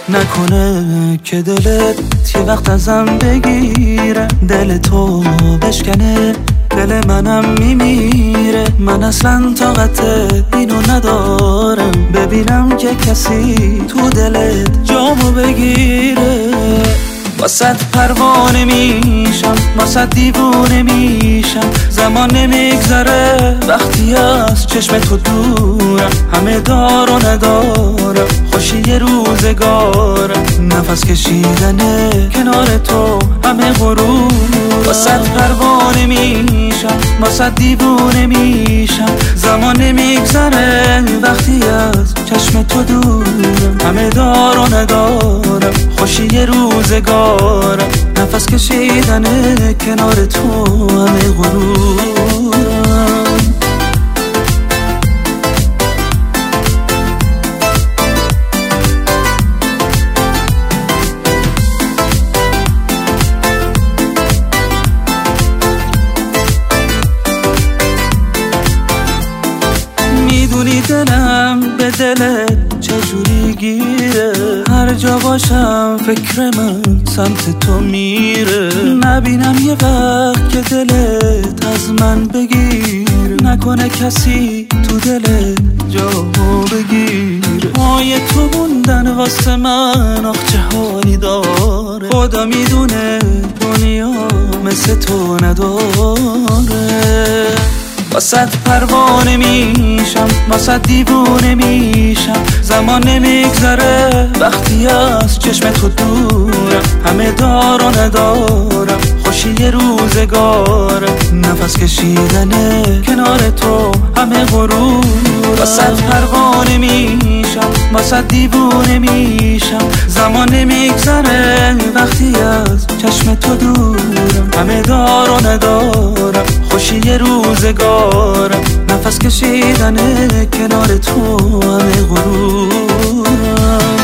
نکنه که دلت یه وقت ازم بگیره، دل تو بشکنه دل منم میمیره. من اصلا طاقت اینو ندارم ببینم که کسی تو دلت جامو بگیره. واسط پروانه میشم، واسط دیوونه میشم، زمان نمیگذره وقتی از چشم تو دورم. همه دار و ندارم، خوشی روزگارم، نفس کشیدنه کنار تو همه غرور. واسط پروانه میشم، واسط دیوونه میشم، زمان نمیگذره وقتی از چشم تو دورم. همه دار و ندارم، خوشی روزگارم، نفس کشیدنه کنار تو همه غرورم. میدونی دلم به دلت چجوری گیره، هر جا باشم فکر من سمت تو میره. نبینم یه وقت که دلت از من بگیر، نکنه کسی تو دلت جامو بگیر. پای تو موندن واسه من آخ چه حالی داره، خدا میدونه دنیا مثل تو نداره. واسط پروانه میشم، واسط دیوونه میشم، زمان نمیگذره وقتی از چشم تو دورم. همه دار و ندارم، خوشی روزگارم، نفس کشیدنه کنار تو همه غرور. واسط پروانه میشم، واسط دیوونه میشم، زمان نمیگذره وقتی از چشم تو دورم. همه دار و ندارم، خوشی روزگارم، نفس کشیدنه کنار تو همه غرورم.